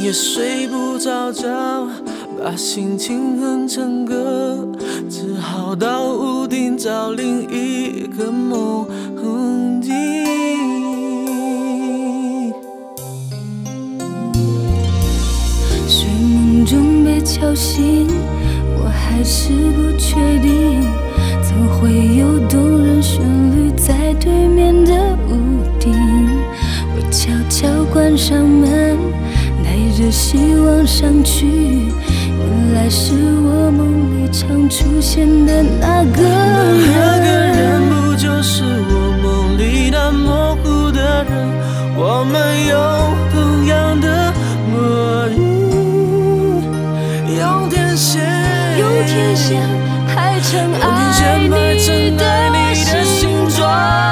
夜睡不着觉，把心情哼成歌，只好到屋顶找另一个梦境。 睡梦中被敲醒，我还是不确定，怎会有动人旋律在对面的屋顶？我悄悄关上门，带着希望上去，原来是我梦里常出现的那个人。 那个人不就是我梦里那模糊的人？我们有同样的魔力，用天线排成爱你的形状，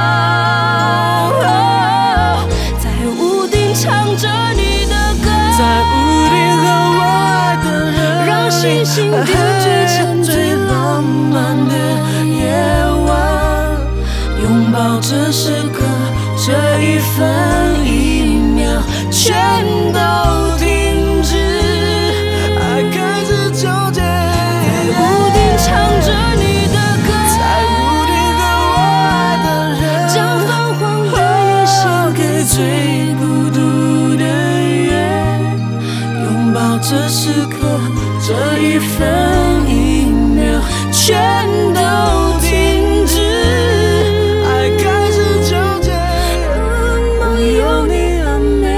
在屋顶唱着你的歌， 在屋顶和我爱的人， 让星星点缀成最浪漫的夜晚， 拥抱这时刻，这一分一秒全都停止，爱开始纠结。 屋顶唱着你的歌， 在屋顶和我爱的人， 将泛黄的夜献给最孤独的人。 拥抱这时刻，这一分一秒全都停止，爱开始纠结，梦有你很美。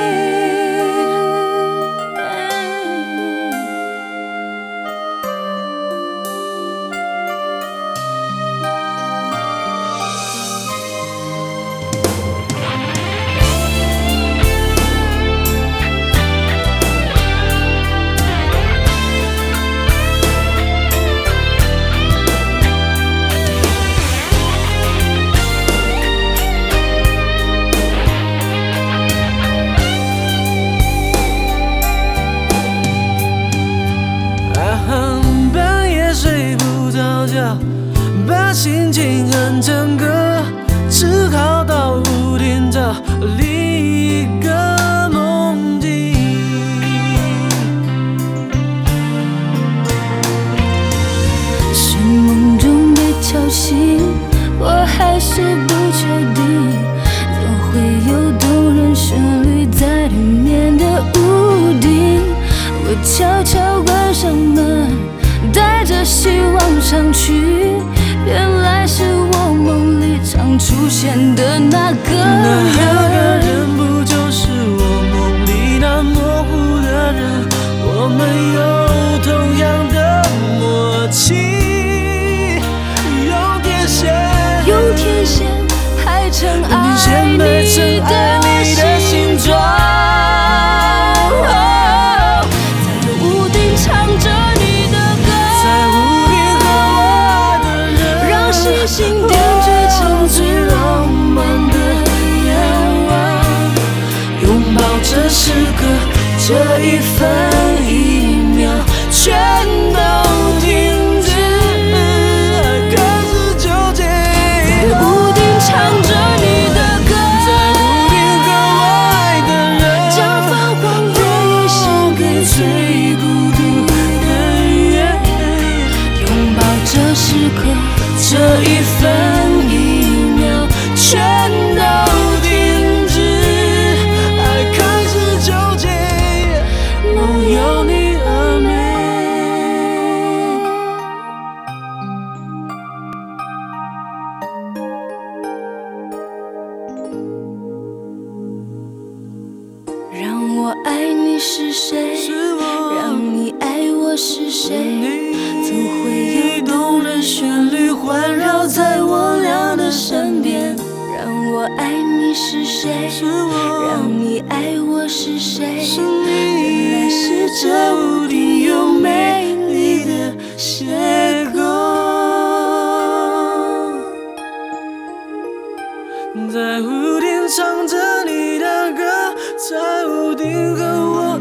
半夜睡不着觉，把心情哼成歌，只好到屋顶找另一个梦境。 是梦中被敲醒，我还是不确定，怎会有动人旋律在对面的屋顶？我悄悄关上门，带着希望上去，原来是我梦里常出现的那个人。 人不就是我梦里那模糊的人？我们有同样的默契， 用天线排成爱你的形状，在屋顶唱着你的歌， 在屋顶和我爱的人， 让星星点缀成最浪漫的夜晚， 拥抱这时刻，这一分一秒全都停止，爱开始纠结。 在屋顶唱着你的歌， 在屋顶和我爱的人， 将泛黄的夜献给最孤独的人。拥抱这时刻， 这一分一秒全都停止，爱开始纠结，梦有你而美。 让我爱你是谁？让你爱我是谁？怎会有动人旋律环绕在我俩的身边？让我爱你是谁？让你爱我是谁？原来是这屋顶有美丽的邂逅。 在屋顶唱着你的歌，在屋顶和我